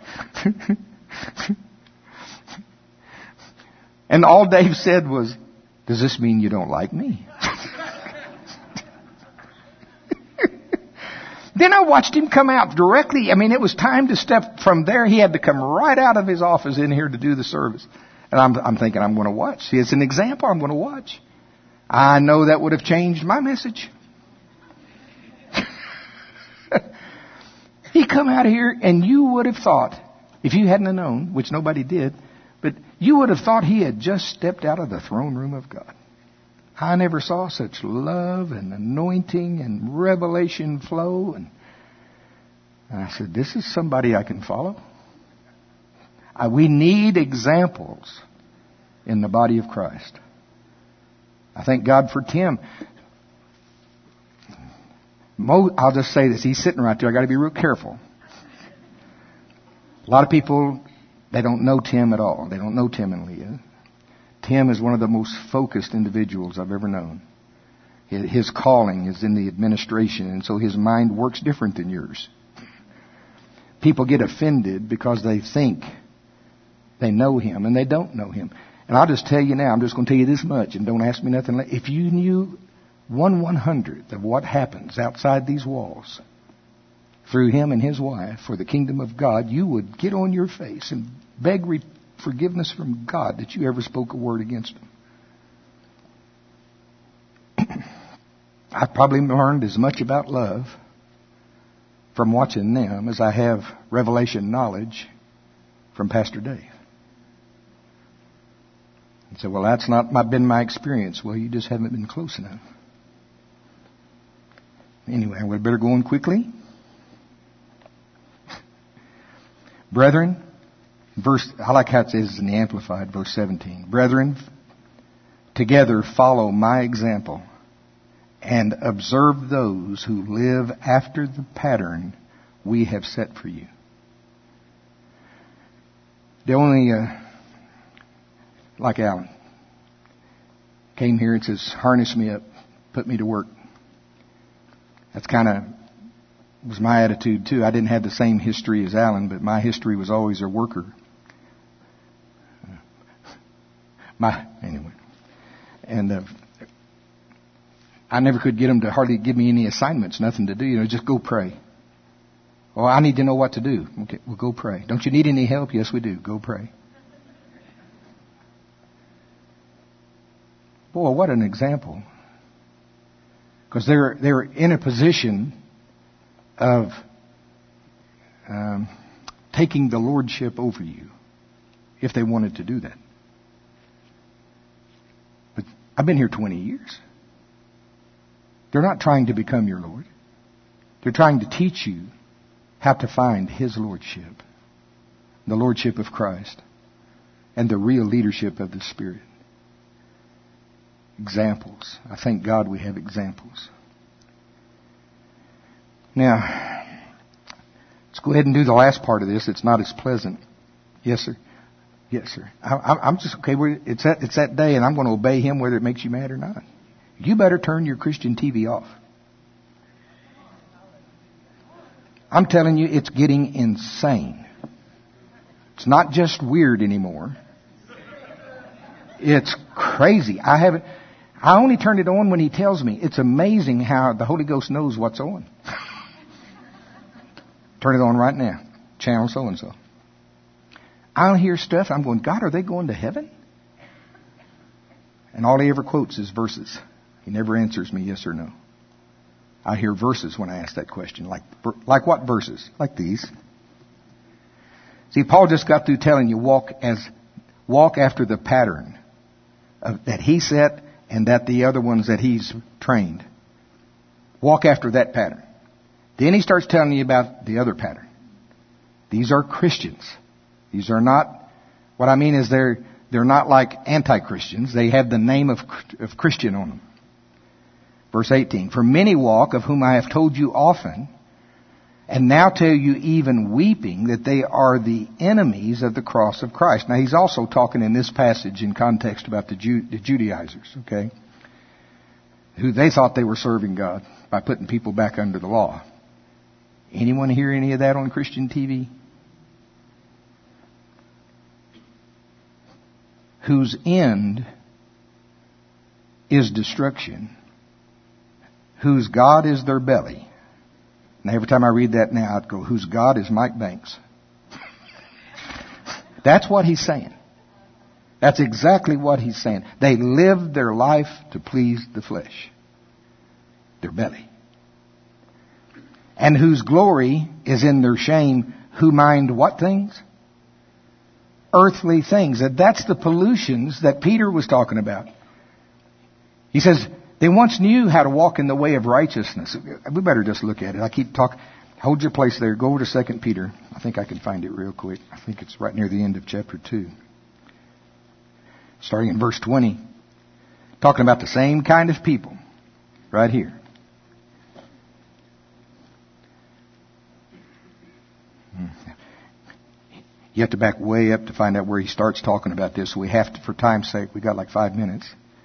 And all Dave said was, "Does this mean you don't like me?" Then I watched him come out directly. I mean, it was time to step from there. He had to come right out of his office in here to do the service. And I'm thinking, I'm going to watch. See, it's an example I'm going to watch. I know that would have changed my message. He come out of here, and you would have thought, if you hadn't have known, which nobody did, but you would have thought he had just stepped out of the throne room of God. I never saw such love and anointing and revelation flow. And I said, this is somebody I can follow. We need examples in the body of Christ. I thank God for Tim. I'll just say this. He's sitting right there. I got to be real careful. A lot of people, they don't know Tim at all. They don't know Tim and Leah. Tim is one of the most focused individuals I've ever known. His calling is in the administration, and so his mind works different than yours. People get offended because they think they know him, and they don't know him. And I'll just tell you now, I'm just going to tell you this much, and don't ask me nothing. If you knew 1/100th of what happens outside these walls through him and his wife for the kingdom of God, you would get on your face and beg forgiveness from God that you ever spoke a word against him. I've probably learned as much about love from watching them as I have revelation knowledge from Pastor Dave. And so, well, that's not been my experience. Well, you just haven't been close enough. Anyway, we better go on quickly. Brethren, I like how it says in the Amplified, verse 17. Brethren, together follow my example and observe those who live after the pattern we have set for you. The only, like Alan, came here and says, harness me up, put me to work. That's kind of was my attitude too. I didn't have the same history as Alan, but my history was always a worker. Anyway. And I never could get them to hardly give me any assignments, nothing to do. Just go pray. Oh, I need to know what to do. Okay, well, go pray. Don't you need any help? Yes, we do. Go pray. Boy, what an example. Because they're in a position of taking the lordship over you if they wanted to do that. But I've been here 20 years. They're not trying to become your Lord. They're trying to teach you how to find His lordship, the lordship of Christ, and the real leadership of the Spirit. Examples. I thank God we have examples. Now, let's go ahead and do the last part of this. It's not as pleasant. Yes, sir. Yes, sir. I'm just okay. It's that day, and I'm going to obey Him whether it makes you mad or not. You better turn your Christian TV off. I'm telling you, it's getting insane. It's not just weird anymore. It's crazy. I only turn it on when He tells me. It's amazing how the Holy Ghost knows what's on. Turn it on right now. Channel so-and-so. I'll hear stuff. I'm going, God, are they going to heaven? And all He ever quotes is verses. He never answers me yes or no. I hear verses when I ask that question. Like what verses? Like these. See, Paul just got through telling you walk after the pattern that he set and that the other ones that he's trained. Walk after that pattern. Then he starts telling you about the other pattern. These are Christians. These are not, what I mean is they're not like anti-Christians. They have the name of Christian on them. Verse 18, for many walk, of whom I have told you often, and now tell you even weeping, that they are the enemies of the cross of Christ. Now he's also talking in this passage in context about the Judaizers, okay? Who they thought they were serving God by putting people back under the law. Anyone hear any of that on Christian TV? Whose end is destruction, whose God is their belly. Now, every time I read that now, I'd go, whose God is Mike Banks. That's what he's saying. That's exactly what he's saying. They live their life to please the flesh. Their belly. And whose glory is in their shame, who mind what things? Earthly things. And that's the pollutions that Peter was talking about. He says, they once knew how to walk in the way of righteousness. We better just look at it. I keep talking. Hold your place there. Go over to 2 Peter. I think I can find it real quick. I think it's right near the end of chapter 2. Starting in verse 20. Talking about the same kind of people. Right here. You have to back way up to find out where he starts talking about this. So we have to, for time's sake, we got like 5 minutes.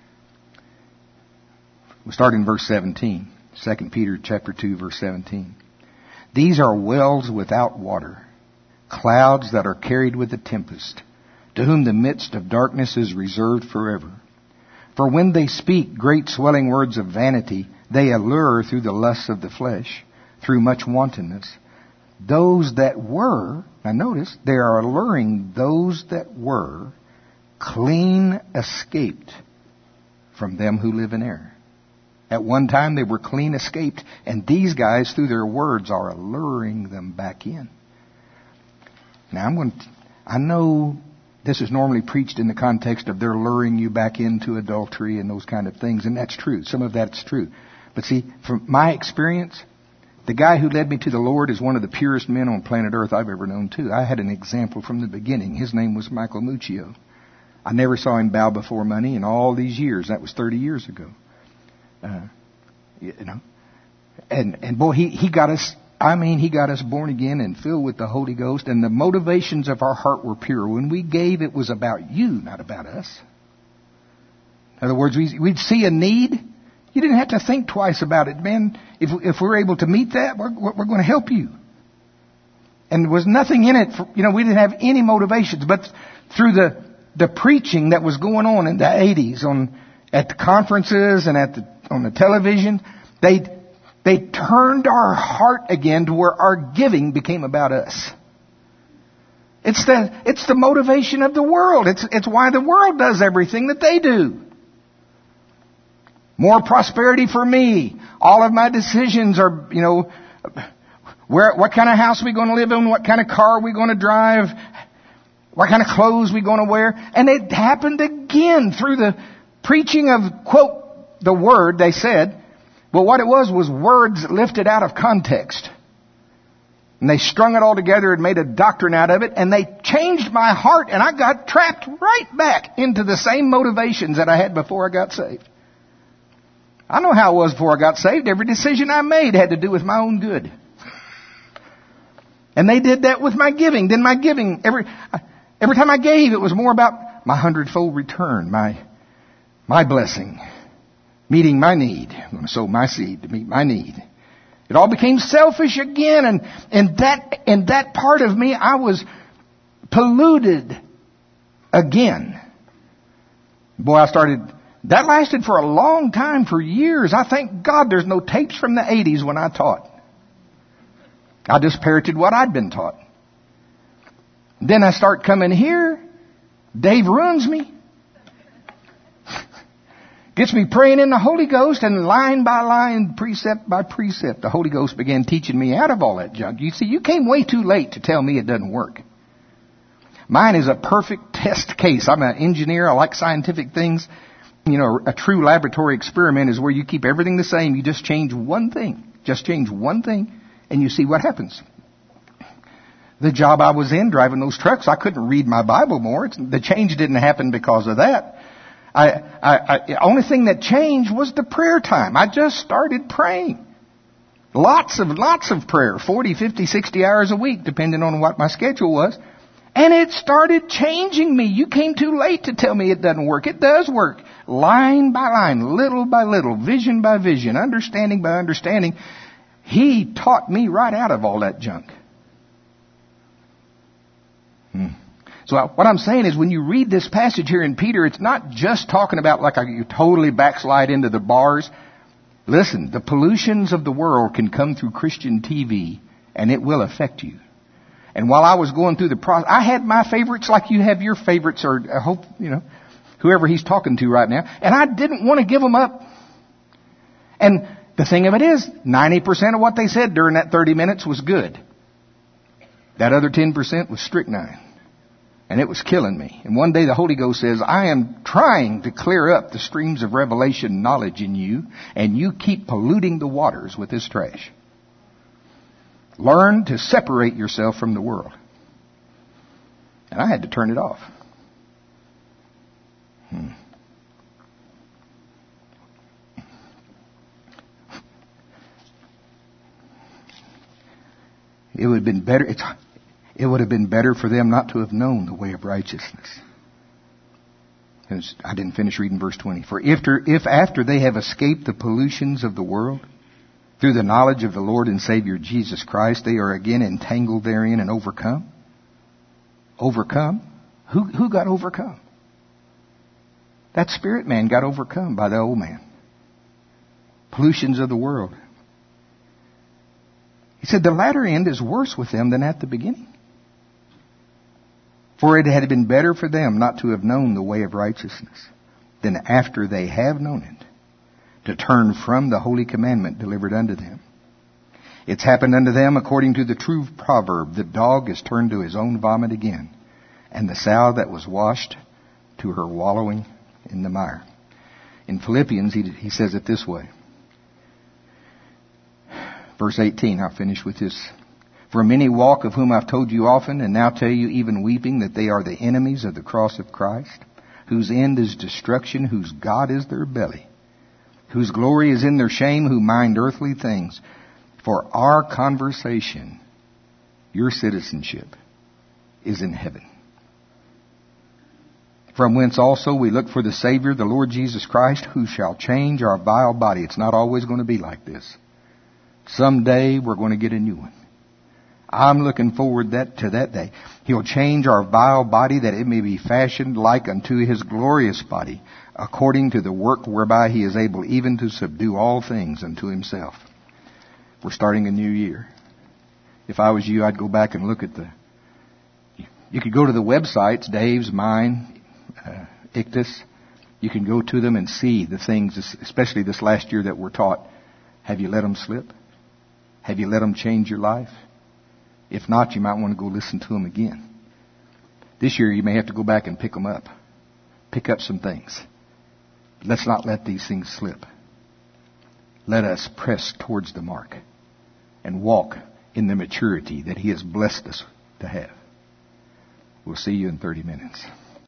We'll start in verse 17. 2 Peter chapter 2, verse 17. These are wells without water, clouds that are carried with a tempest, to whom the midst of darkness is reserved forever. For when they speak great swelling words of vanity, they allure through the lusts of the flesh, through much wantonness. Those that were, now notice, they are alluring those that were clean escaped from them who live in error. At one time they were clean escaped, and these guys, through their words, are alluring them back in. Now I know this is normally preached in the context of they're luring you back into adultery and those kind of things, and that's true. Some of that's true. But see, from my experience, the guy who led me to the Lord is one of the purest men on planet Earth I've ever known too. I had an example from the beginning. His name was Michael Muccio. I never saw him bow before money in all these years. That was 30 years ago. And boy, he got us, he got us born again and filled with the Holy Ghost, and the motivations of our heart were pure. When we gave, it was about you, not about us. In other words, we'd see a need. You didn't have to think twice about it, man. If we're able to meet that, we're going to help you. And there was nothing in it. We didn't have any motivations, but through the preaching that was going on in the 80s at the conferences and on the television, they turned our heart again to where our giving became about us. It's the motivation of the world. It's why the world does everything that they do. More prosperity for me. All of my decisions are, what kind of house are we going to live in? What kind of car are we going to drive? What kind of clothes are we going to wear? And it happened again through the preaching of, quote, the word, they said. But what it was words lifted out of context. And they strung it all together and made a doctrine out of it. And they changed my heart. And I got trapped right back into the same motivations that I had before I got saved. I know how it was before I got saved. Every decision I made had to do with my own good. And they did that with my giving. Then my giving, every time I gave, it was more about my 100-fold return, my blessing, meeting my need. I'm going to sow my seed to meet my need. It all became selfish again, and that part of me, I was polluted again. Boy, that lasted for a long time, for years. I thank God there's no tapes from the 80s when I taught. I just parroted what I'd been taught. Then I start coming here. Dave ruins me. Gets me praying in the Holy Ghost, and line by line, precept by precept, the Holy Ghost began teaching me out of all that junk. You see, you came way too late to tell me it doesn't work. Mine is a perfect test case. I'm an engineer. I like scientific things. A true laboratory experiment is where you keep everything the same. You just change one thing. Just change one thing, and you see what happens. The job I was in, driving those trucks, I couldn't read my Bible more. The change didn't happen because of that. The only thing that changed was the prayer time. I just started praying. Lots of prayer. 40, 50, 60 hours a week, depending on what my schedule was. And it started changing me. You came too late to tell me it doesn't work. It does work. Line by line, little by little, vision by vision, understanding by understanding. He taught me right out of all that junk. So what I'm saying is when you read this passage here in Peter, it's not just talking about like you totally backslide into the bars. Listen, the pollutions of the world can come through Christian TV, and it will affect you. And while I was going through the process, I had my favorites like you have your favorites, or I hope, whoever he's talking to right now. And I didn't want to give them up. And the thing of it is, 90% of what they said during that 30 minutes was good. That other 10% was strychnine. And it was killing me. And one day the Holy Ghost says, I am trying to clear up the streams of revelation knowledge in you, and you keep polluting the waters with this trash. Learn to separate yourself from the world. And I had to turn it off. It would have been better. It would have been better for them not to have known the way of righteousness. I didn't finish reading verse 20. For if after they have escaped the pollutions of the world, through the knowledge of the Lord and Savior Jesus Christ, they are again entangled therein and overcome. Overcome? Who got overcome? That spirit man got overcome by the old man. Pollutions of the world. He said the latter end is worse with them than at the beginning. For it had been better for them not to have known the way of righteousness than after they have known it, to turn from the holy commandment delivered unto them. It's happened unto them according to the true proverb, the dog is turned to his own vomit again, and the sow that was washed to her wallowing in the mire. In Philippians, he says it this way. Verse 18, I'll finish with this. For many walk, of whom I've told you often, and now tell you even weeping, that they are the enemies of the cross of Christ, whose end is destruction, whose God is their belly, whose glory is in their shame, who mind earthly things. For our conversation, your citizenship, is in heaven, from whence also we look for the Savior, the Lord Jesus Christ, who shall change our vile body. It's not always going to be like this. Someday we're going to get a new one. I'm looking forward to that day. He'll change our vile body that it may be fashioned like unto His glorious body, according to the work whereby He is able even to subdue all things unto Himself. We're starting a new year. If I was you, I'd go back and look at you could go to the websites, Dave's, mine, Ichthus. You can go to them and see the things, especially this last year that we're taught. Have you let them slip? Have you let them change your life? If not, you might want to go listen to them again. This year you may have to go back and pick them up. Pick up some things. Let's not let these things slip. Let us press towards the mark and walk in the maturity that He has blessed us to have. We'll see you in 30 minutes.